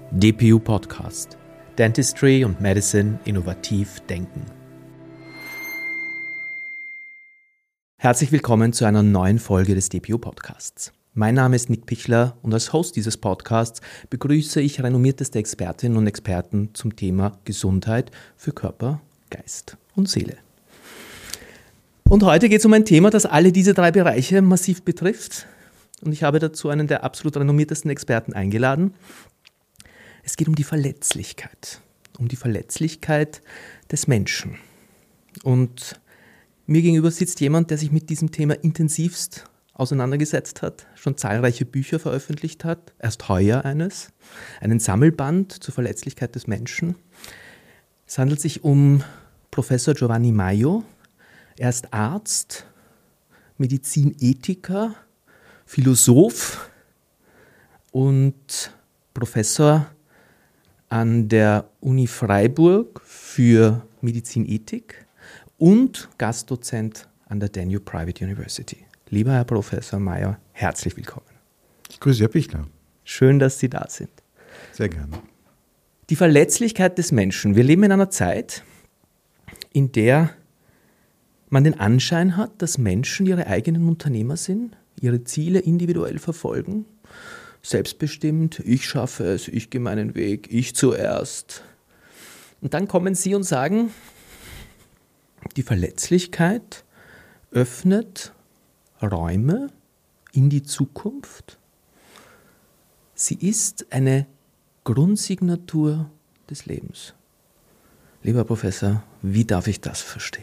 DPU Podcast. Dentistry und Medicine innovativ denken. Herzlich willkommen zu einer neuen Folge des DPU Podcasts. Mein Name ist Nick Pichler und als Host dieses Podcasts begrüße ich renommierteste Expertinnen und Experten zum Thema Gesundheit für Körper, Geist und Seele. Und heute geht es um ein Thema, das alle diese drei Bereiche massiv betrifft. Und ich habe dazu einen der absolut renommiertesten Experten eingeladen. Es geht um die Verletzlichkeit des Menschen. Und mir gegenüber sitzt jemand, der sich mit diesem Thema intensivst auseinandergesetzt hat, schon zahlreiche Bücher veröffentlicht hat, erst heuer einen Sammelband zur Verletzlichkeit des Menschen. Es handelt sich um Professor Giovanni Maio. Er ist Arzt, Medizinethiker, Philosoph und Professor an der Uni Freiburg für Medizinethik und Gastdozent an der Danube Private University. Lieber Herr Professor Maio, herzlich willkommen. Ich grüße Herr Pichler. Schön, dass Sie da sind. Sehr gerne. Die Verletzlichkeit des Menschen. Wir leben in einer Zeit, in der man den Anschein hat, dass Menschen ihre eigenen Unternehmer sind, ihre Ziele individuell verfolgen, selbstbestimmt, ich schaffe es, ich gehe meinen Weg, ich zuerst. Und dann kommen Sie und sagen, die Verletzlichkeit öffnet Räume in die Zukunft. Sie ist eine Grundsignatur des Lebens. Lieber Professor, wie darf ich das verstehen?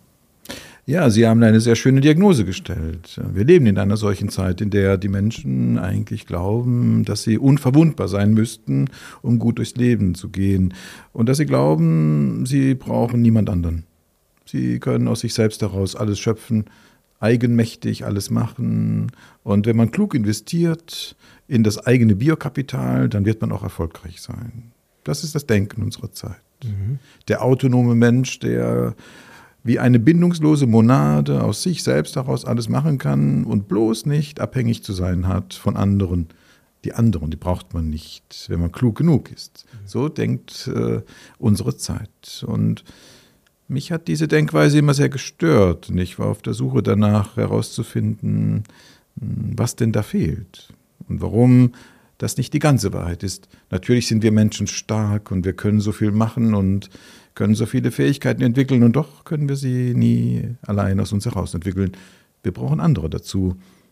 Ja, Sie haben eine sehr schöne Diagnose gestellt. Wir leben in einer solchen Zeit, in der die Menschen eigentlich glauben, dass sie unverwundbar sein müssten, um gut durchs Leben zu gehen. Und dass sie glauben, sie brauchen niemand anderen. Sie können aus sich selbst heraus alles schöpfen, eigenmächtig alles machen. Und wenn man klug investiert in das eigene Biokapital, dann wird man auch erfolgreich sein. Das ist das Denken unserer Zeit. Der autonome Mensch, der wie eine bindungslose Monade aus sich selbst heraus alles machen kann und bloß nicht abhängig zu sein hat von anderen. Die anderen, die braucht man nicht, wenn man klug genug ist. So denkt unsere Zeit. Und mich hat diese Denkweise immer sehr gestört. Und ich war auf der Suche danach herauszufinden, was denn da fehlt und warum das nicht die ganze Wahrheit ist. Natürlich sind wir Menschen stark und wir können so viel machen und können so viele Fähigkeiten entwickeln und doch können wir sie nie allein aus uns heraus entwickeln. Wir brauchen andere dazu.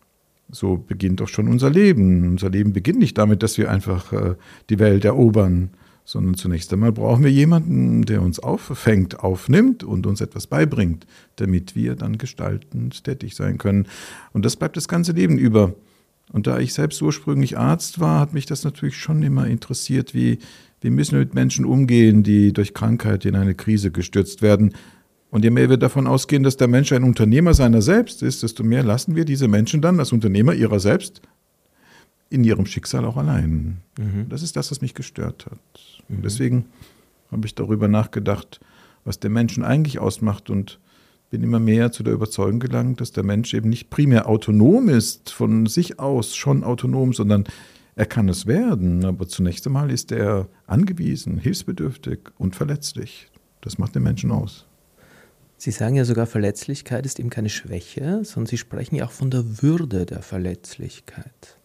So beginnt doch schon unser Leben. Unser Leben beginnt nicht damit, dass wir einfach die Welt erobern, sondern zunächst einmal brauchen wir jemanden, der uns auffängt, aufnimmt und uns etwas beibringt, damit wir dann gestaltend tätig sein können. Und das bleibt das ganze Leben über. Und da ich selbst ursprünglich Arzt war, hat mich das natürlich schon immer interessiert, wie müssen wir mit Menschen umgehen, die durch Krankheit in eine Krise gestürzt werden. Und je mehr wir davon ausgehen, dass der Mensch ein Unternehmer seiner selbst ist, desto mehr lassen wir diese Menschen dann als Unternehmer ihrer selbst in ihrem Schicksal auch allein. Das ist das, was mich gestört hat. Und deswegen habe ich darüber nachgedacht, was den Menschen eigentlich ausmacht und bin immer mehr zu der Überzeugung gelangt, dass der Mensch eben nicht primär autonom ist, von sich aus schon autonom, sondern er kann es werden, aber zunächst einmal ist er angewiesen, hilfsbedürftig und verletzlich. Das macht den Menschen aus. Sie sagen ja sogar, Verletzlichkeit ist eben keine Schwäche, sondern Sie sprechen ja auch von der Würde der Verletzlichkeit.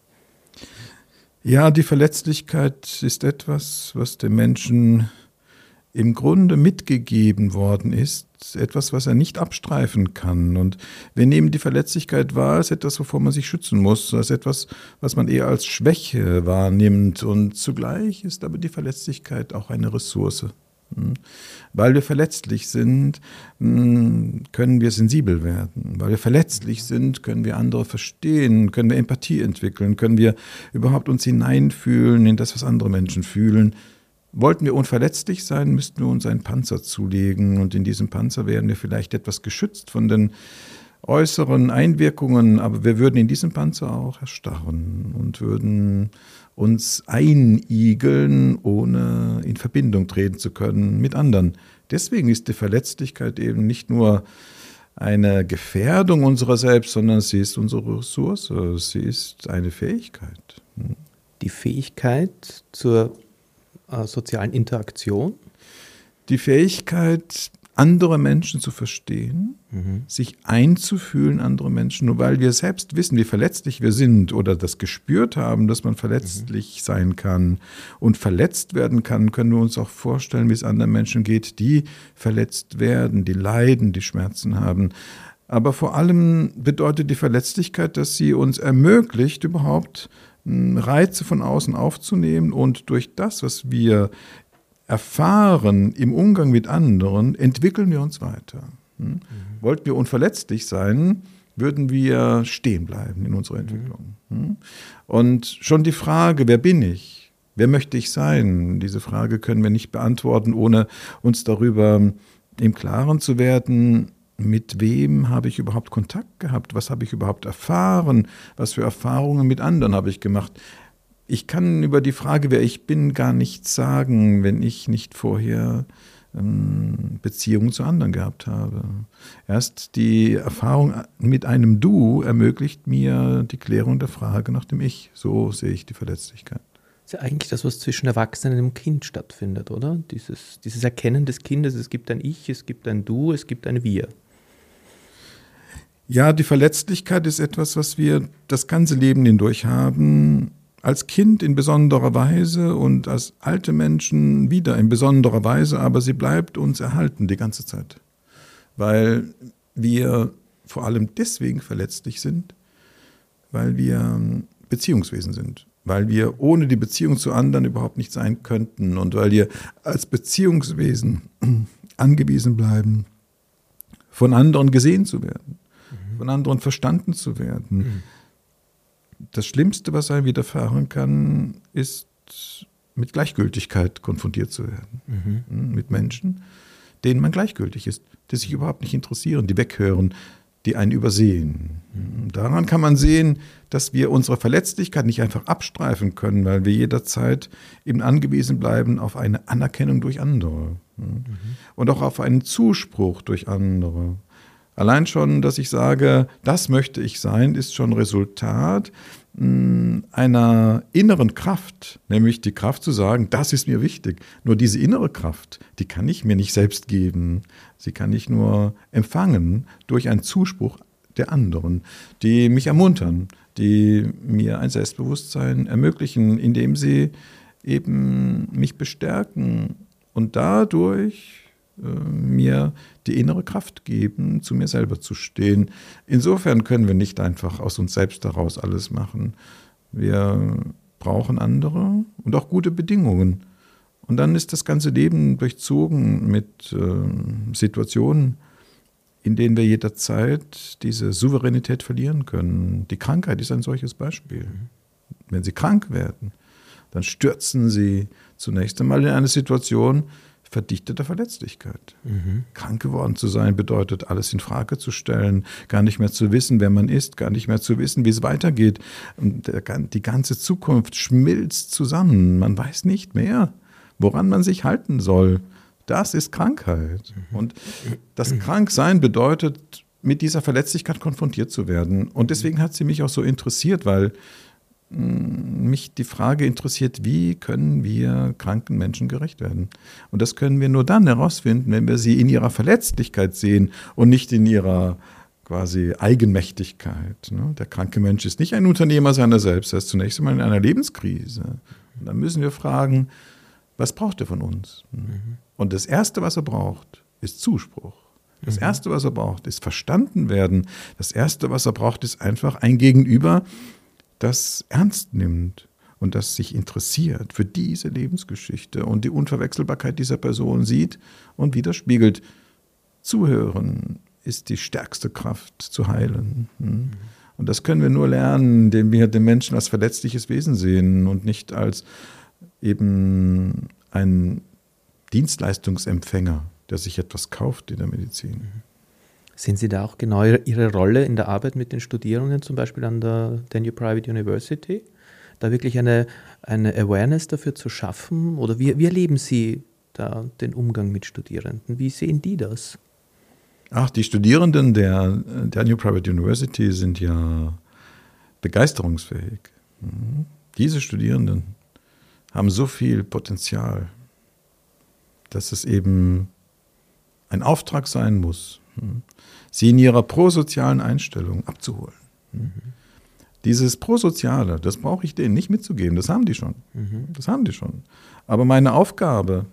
Ja, die Verletzlichkeit ist etwas, was dem Menschen im Grunde mitgegeben worden ist, etwas, was er nicht abstreifen kann. Und wir nehmen die Verletzlichkeit wahr als etwas, wovor man sich schützen muss, als etwas, was man eher als Schwäche wahrnimmt. Und zugleich ist aber die Verletzlichkeit auch eine Ressource. Weil wir verletzlich sind, können wir sensibel werden. Weil wir verletzlich sind, können wir andere verstehen, können wir Empathie entwickeln, können wir überhaupt uns hineinfühlen in das, was andere Menschen fühlen. Wollten wir unverletzlich sein, müssten wir uns einen Panzer zulegen und in diesem Panzer wären wir vielleicht etwas geschützt von den äußeren Einwirkungen, aber wir würden in diesem Panzer auch erstarren und würden uns einigeln, ohne in Verbindung treten zu können mit anderen. Deswegen ist die Verletzlichkeit eben nicht nur eine Gefährdung unserer selbst, sondern sie ist unsere Ressource, sie ist eine Fähigkeit. Die Fähigkeit zur sozialen Interaktion? Die Fähigkeit, andere Menschen zu verstehen, sich einzufühlen, andere Menschen, nur weil wir selbst wissen, wie verletzlich wir sind oder das gespürt haben, dass man verletzlich sein kann und verletzt werden kann, können wir uns auch vorstellen, wie es anderen Menschen geht, die verletzt werden, die leiden, die Schmerzen haben. Aber vor allem bedeutet die Verletzlichkeit, dass sie uns ermöglicht, überhaupt Reize von außen aufzunehmen und durch das, was wir erfahren im Umgang mit anderen, entwickeln wir uns weiter. Wollten wir unverletzlich sein, würden wir stehen bleiben in unserer Entwicklung. Und schon die Frage, wer bin ich? Wer möchte ich sein? Diese Frage können wir nicht beantworten, ohne uns darüber im Klaren zu werden, mit wem habe ich überhaupt Kontakt gehabt? Was habe ich überhaupt erfahren? Was für Erfahrungen mit anderen habe ich gemacht? Ich kann über die Frage, wer ich bin, gar nichts sagen, wenn ich nicht vorher Beziehungen zu anderen gehabt habe. Erst die Erfahrung mit einem Du ermöglicht mir die Klärung der Frage nach dem Ich. So sehe ich die Verletzlichkeit. Das ist ja eigentlich das, was zwischen Erwachsenen und dem Kind stattfindet, oder? Dieses Erkennen des Kindes, es gibt ein Ich, es gibt ein Du, es gibt ein Wir. Ja, die Verletzlichkeit ist etwas, was wir das ganze Leben hindurch haben, als Kind in besonderer Weise und als alte Menschen wieder in besonderer Weise, aber sie bleibt uns erhalten die ganze Zeit, weil wir vor allem deswegen verletzlich sind, weil wir Beziehungswesen sind, weil wir ohne die Beziehung zu anderen überhaupt nicht sein könnten und weil wir als Beziehungswesen angewiesen bleiben, von anderen gesehen zu werden, von anderen verstanden zu werden. Das Schlimmste, was einem widerfahren kann, ist, mit Gleichgültigkeit konfrontiert zu werden. Mit Menschen, denen man gleichgültig ist, die sich überhaupt nicht interessieren, die weghören, die einen übersehen. Daran kann man sehen, dass wir unsere Verletzlichkeit nicht einfach abstreifen können, weil wir jederzeit eben angewiesen bleiben auf eine Anerkennung durch andere und auch auf einen Zuspruch durch andere. Allein schon, dass ich sage, das möchte ich sein, ist schon Resultat einer inneren Kraft, nämlich die Kraft zu sagen, das ist mir wichtig. Nur diese innere Kraft, die kann ich mir nicht selbst geben. Sie kann ich nur empfangen durch einen Zuspruch der anderen, die mich ermuntern, die mir ein Selbstbewusstsein ermöglichen, indem sie eben mich bestärken und dadurch mir die innere Kraft geben, zu mir selber zu stehen. Insofern können wir nicht einfach aus uns selbst heraus alles machen. Wir brauchen andere und auch gute Bedingungen. Und dann ist das ganze Leben durchzogen mit Situationen, in denen wir jederzeit diese Souveränität verlieren können. Die Krankheit ist ein solches Beispiel. Wenn Sie krank werden, dann stürzen Sie zunächst einmal in eine Situation verdichteter Verletzlichkeit. Krank geworden zu sein bedeutet, alles in Frage zu stellen, gar nicht mehr zu wissen, wer man ist, gar nicht mehr zu wissen, wie es weitergeht. Und die ganze Zukunft schmilzt zusammen. Man weiß nicht mehr, woran man sich halten soll. Das ist Krankheit. Und das Kranksein bedeutet, mit dieser Verletzlichkeit konfrontiert zu werden. Und deswegen hat sie mich auch so interessiert, weil mich die Frage interessiert, wie können wir kranken Menschen gerecht werden? Und das können wir nur dann herausfinden, wenn wir sie in ihrer Verletzlichkeit sehen und nicht in ihrer quasi Eigenmächtigkeit. Der kranke Mensch ist nicht ein Unternehmer seiner selbst, er ist zunächst einmal in einer Lebenskrise. Und dann müssen wir fragen, was braucht er von uns? Und das Erste, was er braucht, ist Zuspruch. Das Erste, was er braucht, ist verstanden werden. Das Erste, was er braucht, ist einfach ein Gegenüber, das ernst nimmt und das sich interessiert für diese Lebensgeschichte und die Unverwechselbarkeit dieser Person sieht und widerspiegelt. Zuhören ist die stärkste Kraft zu heilen. Und das können wir nur lernen, indem wir den Menschen als verletzliches Wesen sehen und nicht als eben ein Dienstleistungsempfänger, der sich etwas kauft in der Medizin. Sehen Sie da auch genau Ihre Rolle in der Arbeit mit den Studierenden, zum Beispiel an der Danube Private University? Da wirklich eine Awareness dafür zu schaffen? Oder wie erleben Sie da den Umgang mit Studierenden? Wie sehen die das? Die Studierenden der Danube Private University sind ja begeisterungsfähig. Diese Studierenden haben so viel Potenzial, dass es eben ein Auftrag sein muss, sie in ihrer prosozialen Einstellung abzuholen. Dieses Prosoziale, das brauche ich denen nicht mitzugeben, das haben die schon. Das haben die schon. Aber meine Aufgabe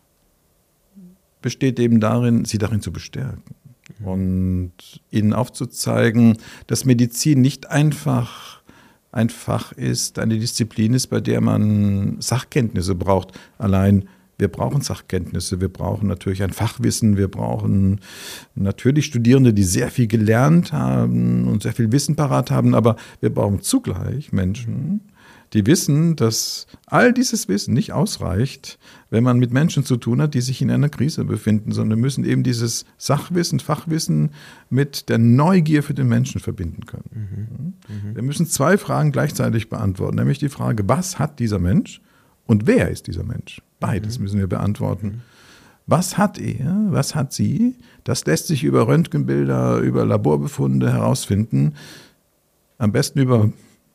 besteht eben darin, sie darin zu bestärken und ihnen aufzuzeigen, dass Medizin nicht einfach ein Fach ist, eine Disziplin ist, bei der man Sachkenntnisse braucht. Allein wir brauchen Sachkenntnisse, wir brauchen natürlich ein Fachwissen, wir brauchen natürlich Studierende, die sehr viel gelernt haben und sehr viel Wissen parat haben, aber wir brauchen zugleich Menschen, die wissen, dass all dieses Wissen nicht ausreicht, wenn man mit Menschen zu tun hat, die sich in einer Krise befinden, sondern wir müssen eben dieses Sachwissen, Fachwissen mit der Neugier für den Menschen verbinden können. Wir müssen 2 Fragen gleichzeitig beantworten, nämlich die Frage, was hat dieser Mensch und wer ist dieser Mensch? Beides müssen wir beantworten. Was hat er, was hat sie? Das lässt sich über Röntgenbilder, über Laborbefunde herausfinden, am besten über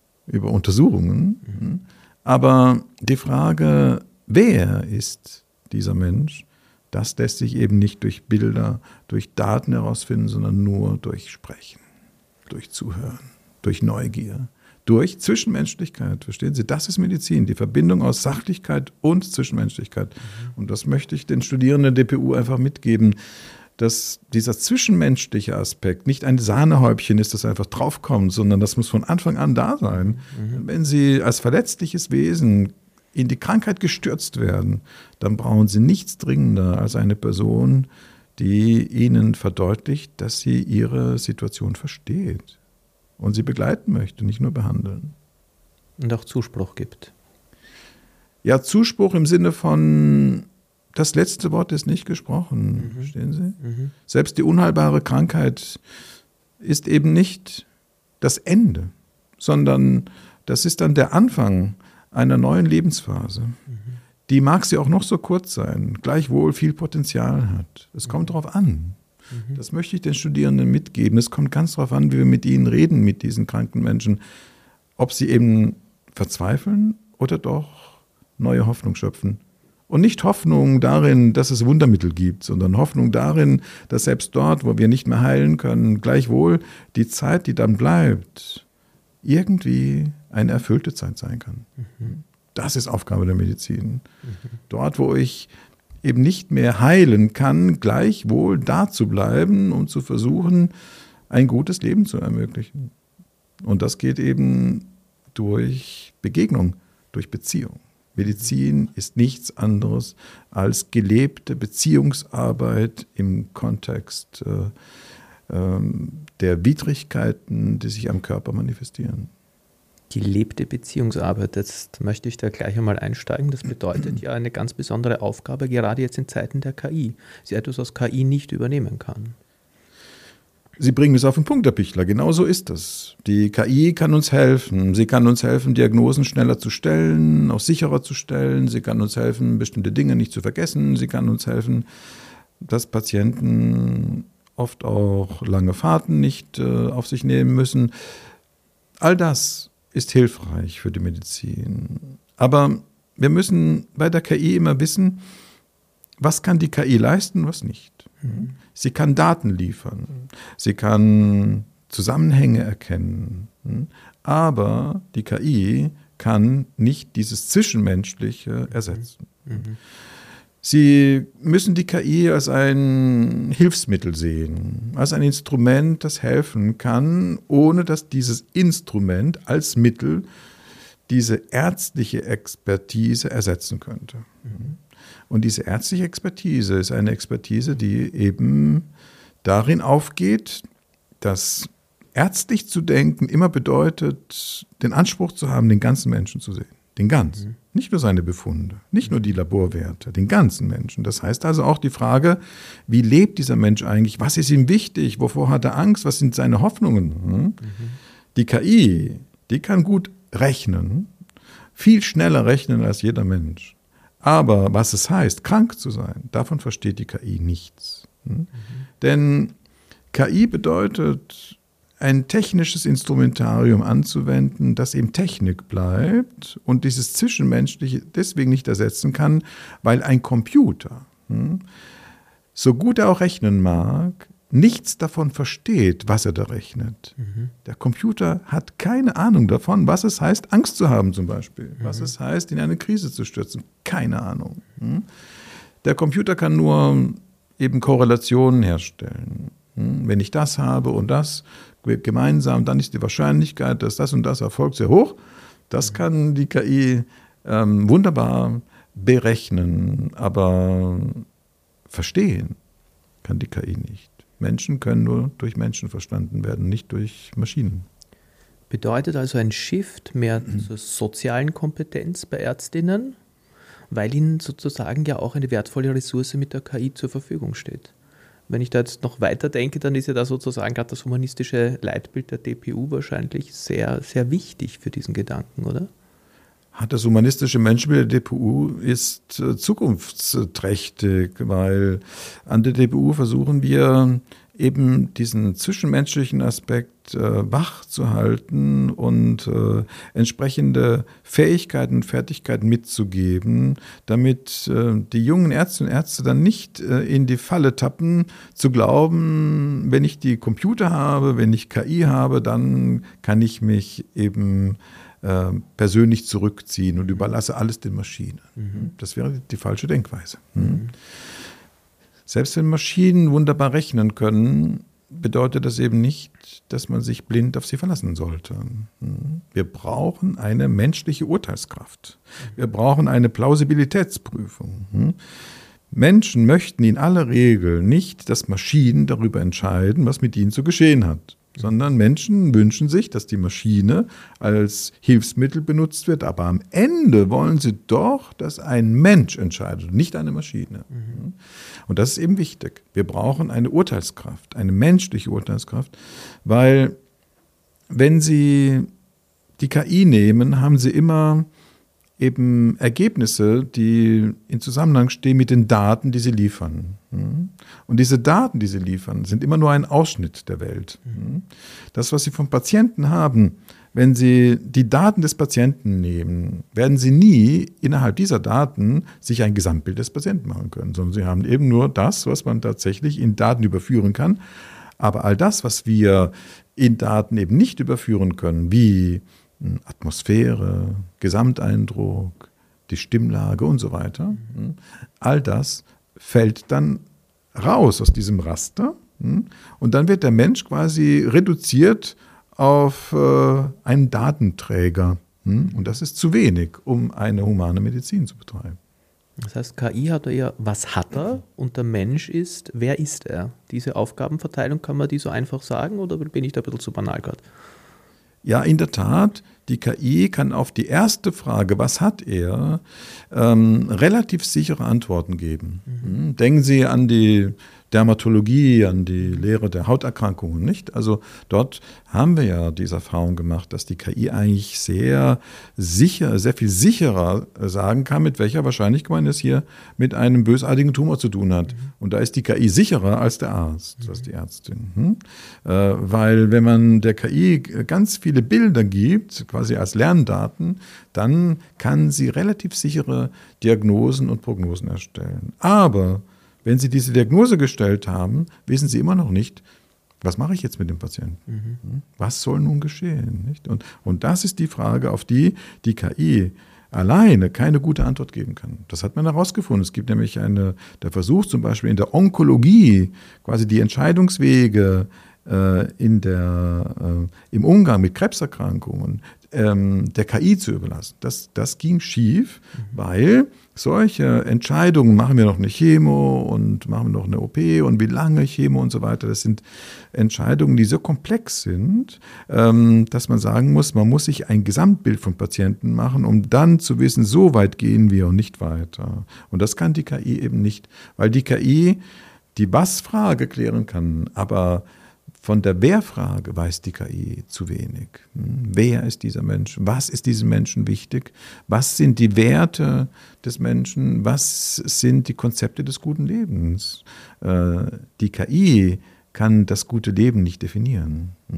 Untersuchungen. Aber die Frage, wer ist dieser Mensch, das lässt sich eben nicht durch Bilder, durch Daten herausfinden, sondern nur durch Sprechen, durch Zuhören, durch Neugier, durch Zwischenmenschlichkeit. Verstehen Sie, das ist Medizin, die Verbindung aus Sachlichkeit und Zwischenmenschlichkeit. Und das möchte ich den Studierenden der DPU einfach mitgeben, dass dieser zwischenmenschliche Aspekt nicht ein Sahnehäubchen ist, das einfach draufkommt, sondern das muss von Anfang an da sein. Wenn Sie als verletzliches Wesen in die Krankheit gestürzt werden, dann brauchen Sie nichts dringender als eine Person, die Ihnen verdeutlicht, dass sie Ihre Situation versteht und Sie begleiten möchte, nicht nur behandeln. Und auch Zuspruch gibt. Ja, Zuspruch im Sinne von, das letzte Wort ist nicht gesprochen, verstehen Sie? Selbst die unheilbare Krankheit ist eben nicht das Ende, sondern das ist dann der Anfang einer neuen Lebensphase. Die mag sie auch noch so kurz sein, gleichwohl viel Potenzial hat. Es kommt darauf an. Das möchte ich den Studierenden mitgeben. Es kommt ganz darauf an, wie wir mit ihnen reden, mit diesen kranken Menschen. Ob sie eben verzweifeln oder doch neue Hoffnung schöpfen. Und nicht Hoffnung darin, dass es Wundermittel gibt, sondern Hoffnung darin, dass selbst dort, wo wir nicht mehr heilen können, gleichwohl die Zeit, die dann bleibt, irgendwie eine erfüllte Zeit sein kann. Das ist Aufgabe der Medizin. Dort, wo ich eben nicht mehr heilen kann, gleichwohl da zu bleiben und zu versuchen, ein gutes Leben zu ermöglichen. Und das geht eben durch Begegnung, durch Beziehung. Medizin ist nichts anderes als gelebte Beziehungsarbeit im Kontext der Widrigkeiten, die sich am Körper manifestieren. Gelebte Beziehungsarbeit, jetzt möchte ich da gleich einmal einsteigen. Das bedeutet ja eine ganz besondere Aufgabe, gerade jetzt in Zeiten der KI. Sie etwas, was KI nicht übernehmen kann. Sie bringen es auf den Punkt, Herr Pichler. Genau so ist das. Die KI kann uns helfen. Sie kann uns helfen, Diagnosen schneller zu stellen, auch sicherer zu stellen. Sie kann uns helfen, bestimmte Dinge nicht zu vergessen. Sie kann uns helfen, dass Patienten oft auch lange Fahrten nicht auf sich nehmen müssen. All das ist hilfreich für die Medizin. Aber wir müssen bei der KI immer wissen, was kann die KI leisten, was nicht. Sie kann Daten liefern, sie kann Zusammenhänge erkennen, aber die KI kann nicht dieses Zwischenmenschliche ersetzen. Sie müssen die KI als ein Hilfsmittel sehen, als ein Instrument, das helfen kann, ohne dass dieses Instrument als Mittel diese ärztliche Expertise ersetzen könnte. Und diese ärztliche Expertise ist eine Expertise, die eben darin aufgeht, dass ärztlich zu denken immer bedeutet, den Anspruch zu haben, den ganzen Menschen zu sehen. Den ganzen. Nicht nur seine Befunde, nicht nur die Laborwerte, den ganzen Menschen. Das heißt also auch die Frage, wie lebt dieser Mensch eigentlich? Was ist ihm wichtig? Wovor hat er Angst? Was sind seine Hoffnungen? Die KI, die kann gut rechnen, viel schneller rechnen als jeder Mensch. Aber was es heißt, krank zu sein, davon versteht die KI nichts. Denn KI bedeutet ein technisches Instrumentarium anzuwenden, das eben Technik bleibt und dieses Zwischenmenschliche deswegen nicht ersetzen kann, weil ein Computer, so gut er auch rechnen mag, nichts davon versteht, was er da rechnet. Der Computer hat keine Ahnung davon, was es heißt, Angst zu haben zum Beispiel, was es heißt, in eine Krise zu stürzen. Keine Ahnung. Der Computer kann nur eben Korrelationen herstellen. Wenn ich das habe und das gemeinsam, dann ist die Wahrscheinlichkeit, dass das und das erfolgt, sehr hoch. Das kann die KI wunderbar berechnen, aber verstehen kann die KI nicht. Menschen können nur durch Menschen verstanden werden, nicht durch Maschinen. Bedeutet also ein Shift mehr zur sozialen Kompetenz bei Ärztinnen, weil ihnen sozusagen ja auch eine wertvolle Ressource mit der KI zur Verfügung steht. Wenn ich da jetzt noch weiter denke, dann ist ja da sozusagen gerade das humanistische Leitbild der DPU wahrscheinlich sehr, sehr wichtig für diesen Gedanken, oder? Das humanistische Menschenbild der DPU ist zukunftsträchtig, weil an der DPU versuchen wir eben diesen zwischenmenschlichen Aspekt wach zu halten und entsprechende Fähigkeiten und Fertigkeiten mitzugeben, damit die jungen Ärztinnen und Ärzte dann nicht in die Falle tappen, zu glauben, wenn ich die Computer habe, wenn ich KI habe, dann kann ich mich eben persönlich zurückziehen und überlasse alles den Maschinen. Das wäre die falsche Denkweise. Selbst wenn Maschinen wunderbar rechnen können, bedeutet das eben nicht, dass man sich blind auf sie verlassen sollte. Wir brauchen eine menschliche Urteilskraft. Wir brauchen eine Plausibilitätsprüfung. Menschen möchten in aller Regel nicht, dass Maschinen darüber entscheiden, was mit ihnen zu geschehen hat, sondern Menschen wünschen sich, dass die Maschine als Hilfsmittel benutzt wird, aber am Ende wollen sie doch, dass ein Mensch entscheidet, nicht eine Maschine. Und das ist eben wichtig. Wir brauchen eine Urteilskraft, eine menschliche Urteilskraft, weil wenn Sie die KI nehmen, haben Sie immer eben Ergebnisse, die in Zusammenhang stehen mit den Daten, die sie liefern. Und diese Daten, die sie liefern, sind immer nur ein Ausschnitt der Welt. Das, was sie vom Patienten haben, wenn Sie die Daten des Patienten nehmen, werden Sie nie innerhalb dieser Daten sich ein Gesamtbild des Patienten machen können, sondern Sie haben eben nur das, was man tatsächlich in Daten überführen kann. Aber all das, was wir in Daten eben nicht überführen können, wie Atmosphäre, Gesamteindruck, die Stimmlage und so weiter, all das fällt dann raus aus diesem Raster und dann wird der Mensch quasi reduziert auf einen Datenträger. Und das ist zu wenig, um eine humane Medizin zu betreiben. Das heißt, KI hat ja, was hat er und der Mensch ist, wer ist er? Diese Aufgabenverteilung, kann man die so einfach sagen oder bin ich da ein bisschen zu banal gerade? Ja, in der Tat, die KI kann auf die erste Frage, was hat er, relativ sichere Antworten geben. Denken Sie an die Dermatologie, an die Lehre der Hauterkrankungen, nicht? Also dort haben wir ja diese Erfahrung gemacht, dass die KI eigentlich sehr sicher, sehr viel sicherer sagen kann, mit welcher Wahrscheinlichkeit man es hier mit einem bösartigen Tumor zu tun hat. Und da ist die KI sicherer als der Arzt, als die Ärztin. Weil wenn man der KI ganz viele Bilder gibt, quasi als Lerndaten, dann kann sie relativ sichere Diagnosen und Prognosen erstellen. Aber wenn Sie diese Diagnose gestellt haben, wissen Sie immer noch nicht, was mache ich jetzt mit dem Patienten? Was soll nun geschehen? Nicht? Und das ist die Frage, auf die die KI alleine keine gute Antwort geben kann. Das hat man herausgefunden. Es gibt nämlich der Versuch zum Beispiel in der Onkologie, quasi die Entscheidungswege im Umgang mit Krebserkrankungen der KI zu überlassen. Das ging schief, weil solche Entscheidungen, machen wir noch eine Chemo und machen wir noch eine OP und wie lange Chemo und so weiter, das sind Entscheidungen, die so komplex sind, dass man sagen muss, man muss sich ein Gesamtbild vom Patienten machen, um dann zu wissen, so weit gehen wir und nicht weiter. Und das kann die KI eben nicht, weil die KI die Was-Frage klären kann, aber von der Wer-Frage weiß die KI zu wenig. Wer ist dieser Mensch? Was ist diesem Menschen wichtig? Was sind die Werte des Menschen? Was sind die Konzepte des guten Lebens? Die KI kann das gute Leben nicht definieren.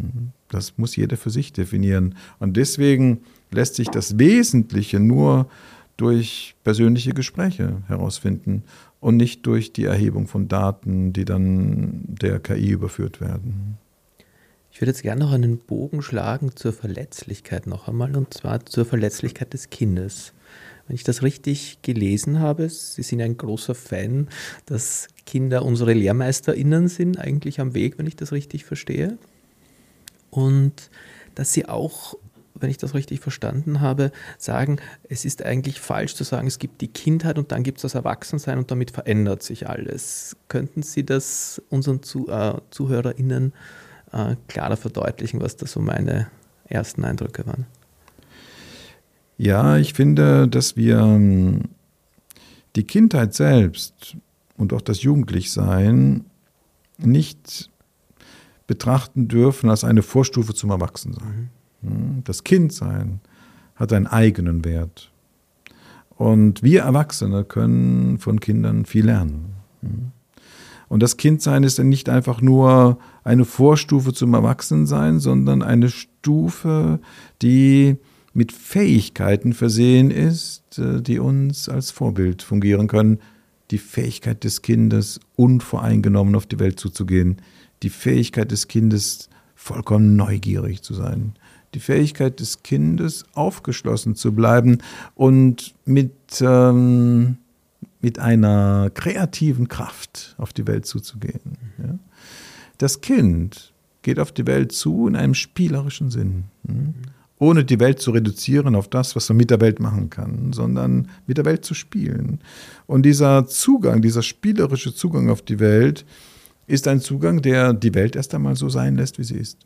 Das muss jeder für sich definieren. Und deswegen lässt sich das Wesentliche nur durch persönliche Gespräche herausfinden und nicht durch die Erhebung von Daten, die dann der KI überführt werden. Ich würde jetzt gerne noch einen Bogen schlagen zur Verletzlichkeit noch einmal, und zwar zur Verletzlichkeit des Kindes. Wenn ich das richtig gelesen habe, Sie sind ein großer Fan, dass Kinder unsere LehrmeisterInnen sind, eigentlich am Weg, wenn ich das richtig verstehe. Und dass Sie auch, wenn ich das richtig verstanden habe, sagen, es ist eigentlich falsch zu sagen, es gibt die Kindheit und dann gibt es das Erwachsensein und damit verändert sich alles. Könnten Sie das unseren ZuhörerInnen klarer verdeutlichen, was da so meine ersten Eindrücke waren? Ja, ich finde, dass wir die Kindheit selbst und auch das Jugendlichsein nicht betrachten dürfen als eine Vorstufe zum Erwachsensein. Das Kindsein hat einen eigenen Wert. Und wir Erwachsene können von Kindern viel lernen. Und das Kindsein ist dann nicht einfach nur eine Vorstufe zum Erwachsensein, sondern eine Stufe, die mit Fähigkeiten versehen ist, die uns als Vorbild fungieren können. Die Fähigkeit des Kindes, unvoreingenommen auf die Welt zuzugehen. Die Fähigkeit des Kindes, vollkommen neugierig zu sein. Die Fähigkeit des Kindes, aufgeschlossen zu bleiben und mit einer kreativen Kraft auf die Welt zuzugehen. Ja? Das Kind geht auf die Welt zu in einem spielerischen Sinn. Ohne die Welt zu reduzieren auf das, was man mit der Welt machen kann, sondern mit der Welt zu spielen. Und dieser Zugang, dieser spielerische Zugang auf die Welt, ist ein Zugang, der die Welt erst einmal so sein lässt, wie sie ist.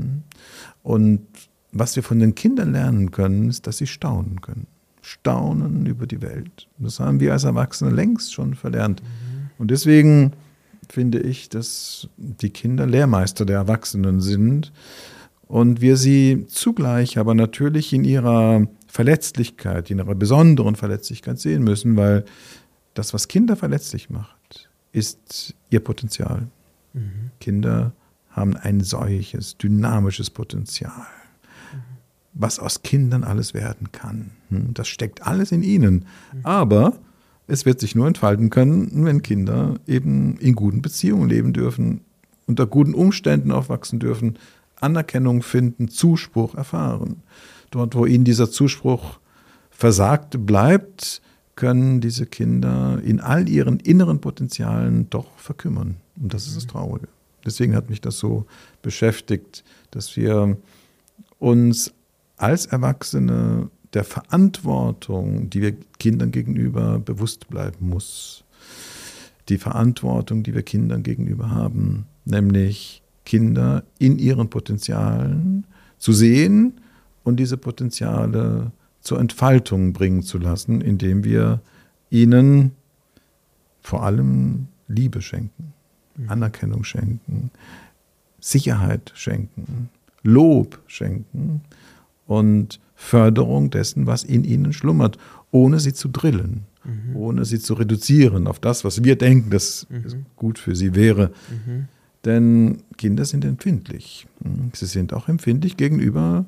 Und was wir von den Kindern lernen können, ist, dass sie staunen können. Staunen über die Welt. Das haben wir als Erwachsene längst schon verlernt. Und deswegen finde ich, dass die Kinder Lehrmeister der Erwachsenen sind und wir sie zugleich aber natürlich in ihrer Verletzlichkeit, in ihrer besonderen Verletzlichkeit sehen müssen, weil das, was Kinder verletzlich macht, ist ihr Potenzial. Kinder haben ein solches dynamisches Potenzial, was aus Kindern alles werden kann. Das steckt alles in ihnen. Aber es wird sich nur entfalten können, wenn Kinder eben in guten Beziehungen leben dürfen, unter guten Umständen aufwachsen dürfen, Anerkennung finden, Zuspruch erfahren. Dort, wo ihnen dieser Zuspruch versagt bleibt, können diese Kinder in all ihren inneren Potenzialen doch verkümmern. Und das ist das Traurige. Deswegen hat mich das so beschäftigt, dass wir uns als Erwachsene der Verantwortung, die wir Kindern gegenüber bewusst bleiben muss. Die Verantwortung, die wir Kindern gegenüber haben, nämlich Kinder in ihren Potenzialen zu sehen und diese Potenziale zur Entfaltung bringen zu lassen, indem wir ihnen vor allem Liebe schenken, Anerkennung schenken, Sicherheit schenken, Lob schenken und Förderung dessen, was in ihnen schlummert, ohne sie zu drillen, ohne sie zu reduzieren auf das, was wir denken, das gut für sie wäre. Denn Kinder sind empfindlich. Sie sind auch empfindlich gegenüber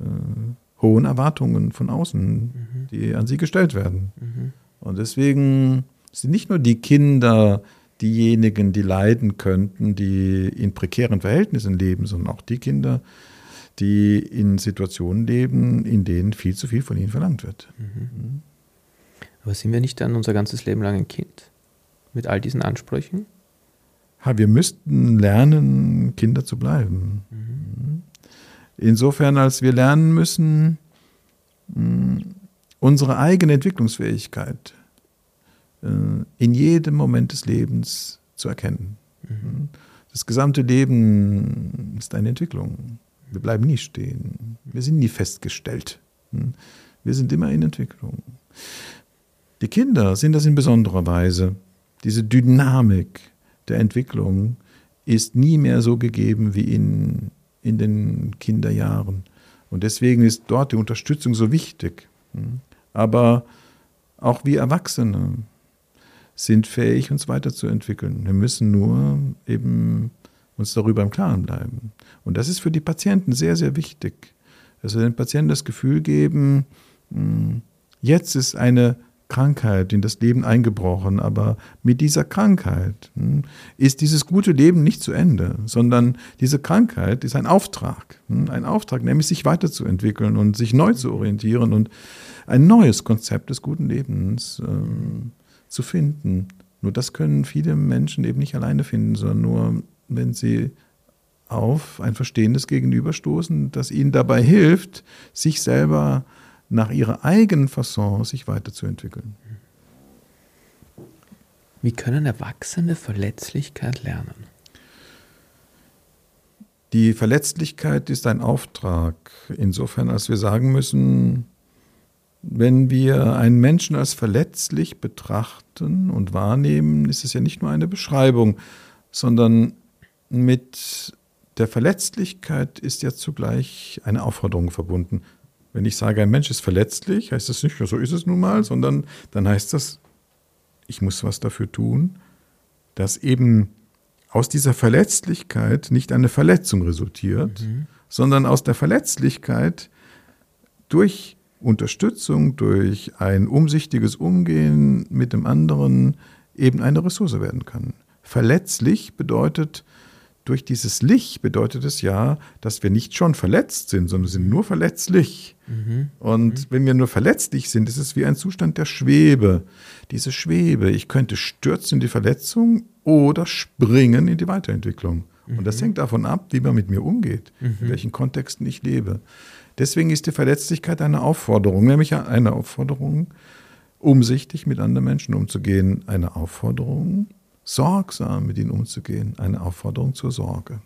hohen Erwartungen von außen, die an sie gestellt werden. Und deswegen sind nicht nur die Kinder diejenigen, die leiden könnten, die in prekären Verhältnissen leben, sondern auch die Kinder, die in Situationen leben, in denen viel zu viel von ihnen verlangt wird. Aber sind wir nicht dann unser ganzes Leben lang ein Kind? Mit all diesen Ansprüchen? Wir müssten lernen, Kinder zu bleiben. Insofern, als wir lernen müssen, unsere eigene Entwicklungsfähigkeit in jedem Moment des Lebens zu erkennen. Das gesamte Leben ist eine Entwicklung. Wir bleiben nie stehen. Wir sind nie festgestellt. Wir sind immer in Entwicklung. Die Kinder sind das in besonderer Weise. Diese Dynamik der Entwicklung ist nie mehr so gegeben wie in den Kinderjahren. Und deswegen ist dort die Unterstützung so wichtig. Aber auch wir Erwachsene sind fähig, uns weiterzuentwickeln. Wir müssen nur eben uns darüber im Klaren bleiben. Und das ist für die Patienten sehr, sehr wichtig, dass wir den Patienten das Gefühl geben, jetzt ist eine Krankheit in das Leben eingebrochen, aber mit dieser Krankheit ist dieses gute Leben nicht zu Ende, sondern diese Krankheit ist ein Auftrag, nämlich sich weiterzuentwickeln und sich neu zu orientieren und ein neues Konzept des guten Lebens zu finden. Nur das können viele Menschen eben nicht alleine finden, sondern nur, wenn sie auf ein verstehendes Gegenüber stoßen, das ihnen dabei hilft, sich selber nach ihrer eigenen Fasson sich weiterzuentwickeln. Wie können Erwachsene Verletzlichkeit lernen? Die Verletzlichkeit ist ein Auftrag, insofern, als wir sagen müssen, wenn wir einen Menschen als verletzlich betrachten und wahrnehmen, ist es ja nicht nur eine Beschreibung, sondern mit der Verletzlichkeit ist ja zugleich eine Aufforderung verbunden. Wenn ich sage, ein Mensch ist verletzlich, heißt das nicht nur, so ist es nun mal, sondern dann heißt das, ich muss was dafür tun, dass eben aus dieser Verletzlichkeit nicht eine Verletzung resultiert, sondern aus der Verletzlichkeit durch Unterstützung, durch ein umsichtiges Umgehen mit dem anderen eben eine Ressource werden kann. Verletzlich bedeutet, durch dieses Lich bedeutet es ja, dass wir nicht schon verletzt sind, sondern sind nur verletzlich. Und wenn wir nur verletzlich sind, ist es wie ein Zustand der Schwebe. Diese Schwebe, ich könnte stürzen in die Verletzung oder springen in die Weiterentwicklung. Und das hängt davon ab, wie man mit mir umgeht, in welchen Kontexten ich lebe. Deswegen ist die Verletzlichkeit eine Aufforderung, nämlich eine Aufforderung, umsichtig mit anderen Menschen umzugehen, eine Aufforderung, sorgsam mit ihnen umzugehen, eine Aufforderung zur Sorge.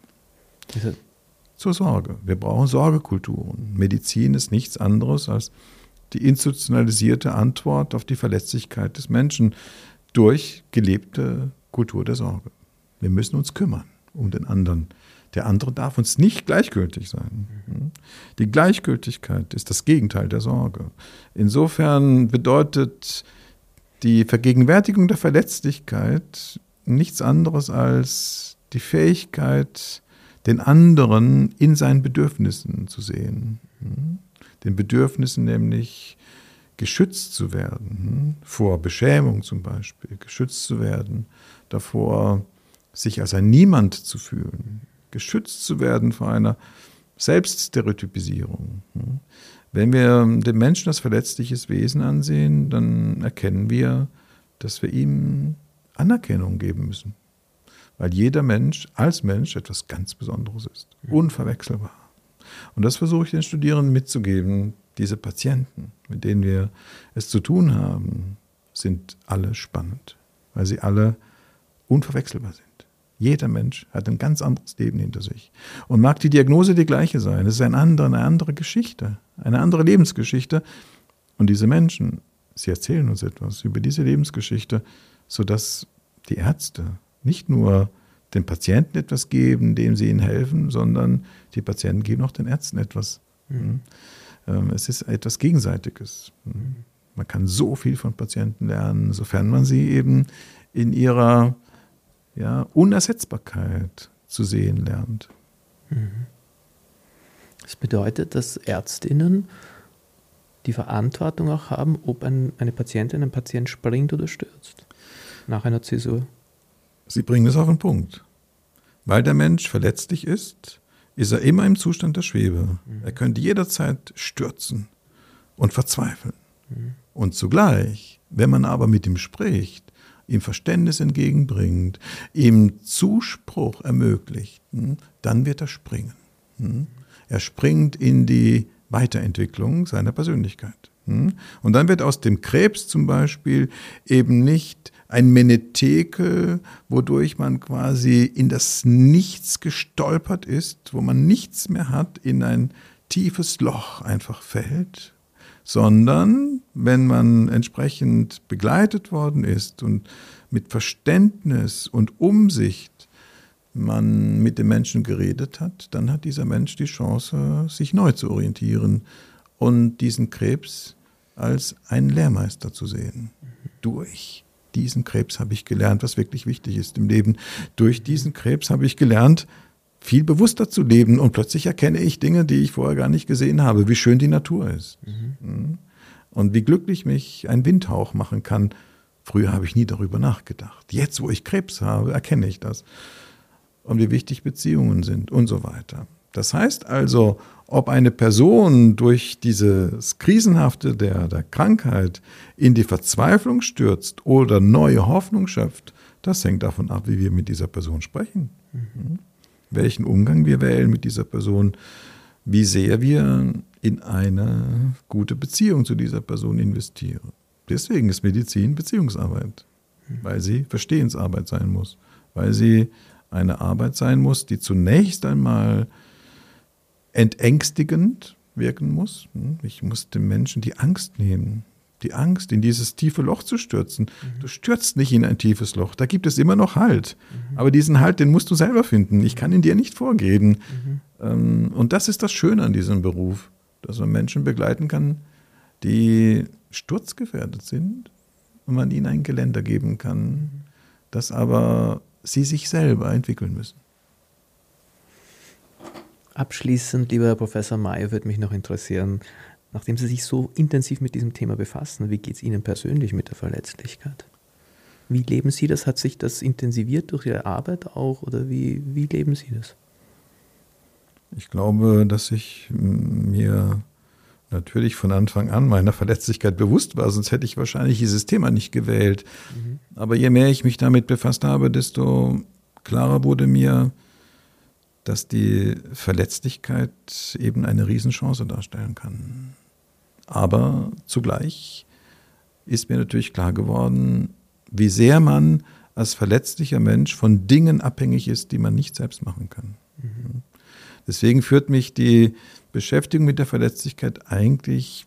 Zur Sorge. Wir brauchen Sorgekulturen. Medizin ist nichts anderes als die institutionalisierte Antwort auf die Verletzlichkeit des Menschen durch gelebte Kultur der Sorge. Wir müssen uns kümmern um den anderen. Der andere darf uns nicht gleichgültig sein. Die Gleichgültigkeit ist das Gegenteil der Sorge. Insofern bedeutet die Vergegenwärtigung der Verletzlichkeit nichts anderes als die Fähigkeit, den anderen in seinen Bedürfnissen zu sehen. Den Bedürfnissen nämlich geschützt zu werden, vor Beschämung zum Beispiel, geschützt zu werden, davor sich als ein Niemand zu fühlen, geschützt zu werden vor einer Selbststereotypisierung. Wenn wir den Menschen als verletzliches Wesen ansehen, dann erkennen wir, dass wir ihm Anerkennung geben müssen. Weil jeder Mensch als Mensch etwas ganz Besonderes ist. Unverwechselbar. Und das versuche ich den Studierenden mitzugeben. Diese Patienten, mit denen wir es zu tun haben, sind alle spannend. Weil sie alle unverwechselbar sind. Jeder Mensch hat ein ganz anderes Leben hinter sich. Und mag die Diagnose die gleiche sein, es ist eine andere Geschichte, eine andere Lebensgeschichte. Und diese Menschen, sie erzählen uns etwas über diese Lebensgeschichte, sodass die Ärzte nicht nur den Patienten etwas geben, dem sie ihnen helfen, sondern die Patienten geben auch den Ärzten etwas. Es ist etwas Gegenseitiges. Man kann so viel von Patienten lernen, sofern man sie eben in ihrer Unersetzbarkeit zu sehen lernt. Das bedeutet, dass ÄrztInnen die Verantwortung auch haben, ob eine Patientin, ein Patient springt oder stürzt nach einer Zäsur. Sie bringen es auf den Punkt. Weil der Mensch verletzlich ist er immer im Zustand der Schwebe. Er könnte jederzeit stürzen und verzweifeln. Und zugleich, wenn man aber mit ihm spricht, ihm Verständnis entgegenbringt, ihm Zuspruch ermöglicht, dann wird er springen. Er springt in die Weiterentwicklung seiner Persönlichkeit. Und dann wird aus dem Krebs zum Beispiel eben nicht ein Menetekel, wodurch man quasi in das Nichts gestolpert ist, wo man nichts mehr hat, in ein tiefes Loch einfach fällt, sondern wenn man entsprechend begleitet worden ist und mit Verständnis und Umsicht man mit dem Menschen geredet hat, dann hat dieser Mensch die Chance, sich neu zu orientieren und diesen Krebs als einen Lehrmeister zu sehen. Durch diesen Krebs habe ich gelernt, was wirklich wichtig ist im Leben. Durch diesen Krebs habe ich gelernt, viel bewusster zu leben. Und plötzlich erkenne ich Dinge, die ich vorher gar nicht gesehen habe. Wie schön die Natur ist. Und wie glücklich mich ein Windhauch machen kann. Früher habe ich nie darüber nachgedacht. Jetzt, wo ich Krebs habe, erkenne ich das. Und wie wichtig Beziehungen sind und so weiter. Das heißt also, ob eine Person durch dieses Krisenhafte der Krankheit in die Verzweiflung stürzt oder neue Hoffnung schöpft, das hängt davon ab, wie wir mit dieser Person sprechen. Welchen Umgang wir wählen mit dieser Person, wie sehr wir in eine gute Beziehung zu dieser Person investieren. Deswegen ist Medizin Beziehungsarbeit, weil sie Verstehensarbeit sein muss, weil sie eine Arbeit sein muss, die zunächst einmal entängstigend wirken muss. Ich muss dem Menschen die Angst nehmen, die Angst, in dieses tiefe Loch zu stürzen. Du stürzt nicht in ein tiefes Loch, da gibt es immer noch Halt. Aber diesen Halt, den musst du selber finden. Ich kann ihn dir nicht vorgeben. Und das ist das Schöne an diesem Beruf, dass man Menschen begleiten kann, die sturzgefährdet sind und man ihnen ein Geländer geben kann, das aber sie sich selber entwickeln müssen. Abschließend, lieber Herr Professor Mayer, würde mich noch interessieren, nachdem Sie sich so intensiv mit diesem Thema befassen, wie geht es Ihnen persönlich mit der Verletzlichkeit? Wie leben Sie das? Hat sich das intensiviert durch Ihre Arbeit auch oder wie leben Sie das? Ich glaube, dass ich mir natürlich von Anfang an meiner Verletzlichkeit bewusst war, sonst hätte ich wahrscheinlich dieses Thema nicht gewählt. Aber je mehr ich mich damit befasst habe, desto klarer wurde mir, dass die Verletzlichkeit eben eine Riesenchance darstellen kann. Aber zugleich ist mir natürlich klar geworden, wie sehr man als verletzlicher Mensch von Dingen abhängig ist, die man nicht selbst machen kann. Deswegen führt mich die Beschäftigung mit der Verletzlichkeit eigentlich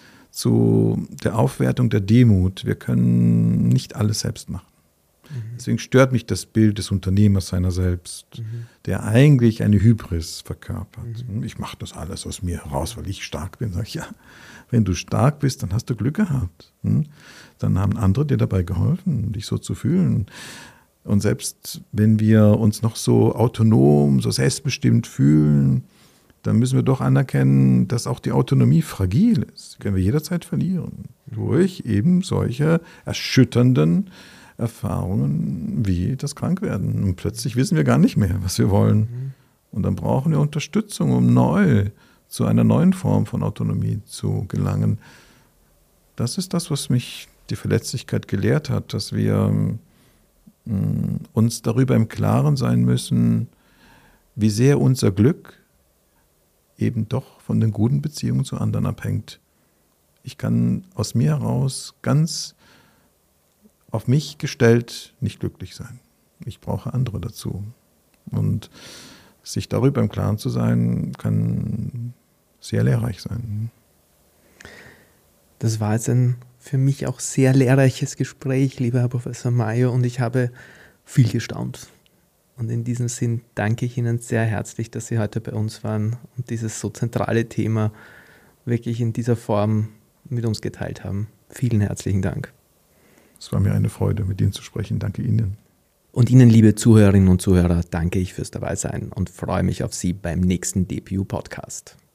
zu der Aufwertung der Demut. Wir können nicht alles selbst machen. Deswegen stört mich das Bild des Unternehmers seiner selbst, der eigentlich eine Hybris verkörpert. Ich mache das alles aus mir heraus, weil ich stark bin. Sag ich, ja, wenn du stark bist, dann hast du Glück gehabt. Dann haben andere dir dabei geholfen, dich so zu fühlen. Und selbst wenn wir uns noch so autonom, so selbstbestimmt fühlen, dann müssen wir doch anerkennen, dass auch die Autonomie fragil ist. Die können wir jederzeit verlieren. Durch eben solche erschütternden Erfahrungen wie das Krankwerden. Und plötzlich wissen wir gar nicht mehr, was wir wollen. Und dann brauchen wir Unterstützung, um neu zu einer neuen Form von Autonomie zu gelangen. Das ist das, was mich die Verletzlichkeit gelehrt hat, dass wir uns darüber im Klaren sein müssen, wie sehr unser Glück eben doch von den guten Beziehungen zu anderen abhängt. Ich kann aus mir heraus ganz auf mich gestellt nicht glücklich sein. Ich brauche andere dazu. Und sich darüber im Klaren zu sein, kann sehr lehrreich sein. Das war jetzt ein für mich auch sehr lehrreiches Gespräch, lieber Herr Professor Mayer, und ich habe viel gestaunt. Und in diesem Sinn danke ich Ihnen sehr herzlich, dass Sie heute bei uns waren und dieses so zentrale Thema wirklich in dieser Form mit uns geteilt haben. Vielen herzlichen Dank. Es war mir eine Freude, mit Ihnen zu sprechen. Danke Ihnen. Und Ihnen, liebe Zuhörerinnen und Zuhörer, danke ich fürs Dabeisein und freue mich auf Sie beim nächsten DPU-Podcast.